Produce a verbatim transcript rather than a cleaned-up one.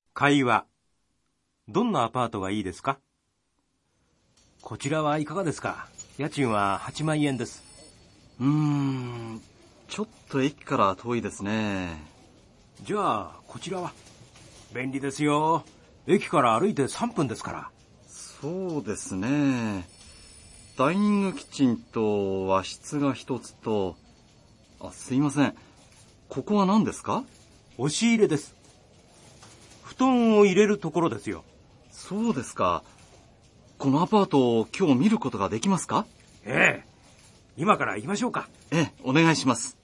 会話。どんなアパートがいいですか？こちらはいかがですか？家賃ははちまんえんです。 うーん、ちょっと駅から遠いですね。 じゃあ、こちらは？便利ですよ。駅から歩いてさんぷんですから。 そうですね。ダイニングキッチンと和室が一つと、あ、すいません。ここは何ですか？ 押し入れです。布団を入れるところですよ。 そうですか。このアパートを今日見ることができますか？ ええ。今から行きましょうか。 ええ、お願いします。